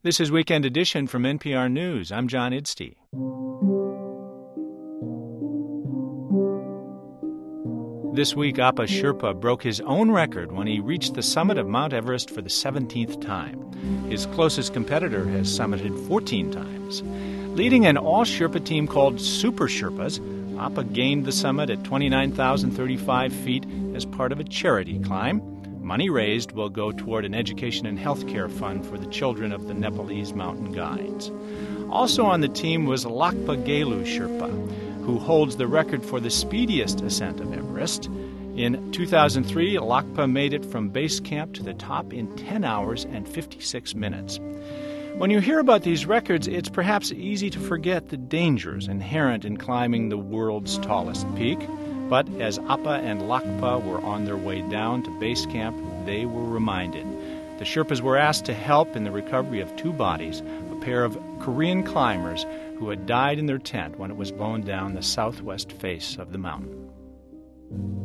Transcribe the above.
This is Weekend Edition from NPR News. I'm John Idstey. This week, Appa Sherpa broke his own record when he reached the summit of Mount Everest for the 17th time. His closest competitor has summited 14 times. Leading an all-Sherpa team called Super Sherpas, Appa gained the summit at 29,035 feet as part of a charity climb. Money raised will go toward an education and health care fund for the children of the Nepalese mountain guides. Also on the team was Lakpa Gelu Sherpa, who holds the record for the speediest ascent of Everest. In 2003, Lakpa made it from base camp to the top in 10 hours and 56 minutes. When you hear about these records, it's perhaps easy to forget the dangers inherent in climbing the world's tallest peak. But as Appa and Lakpa were on their way down to base camp, they were reminded. The Sherpas were asked to help in the recovery of two bodies, a pair of Korean climbers who had died in their tent when it was blown down the southwest face of the mountain.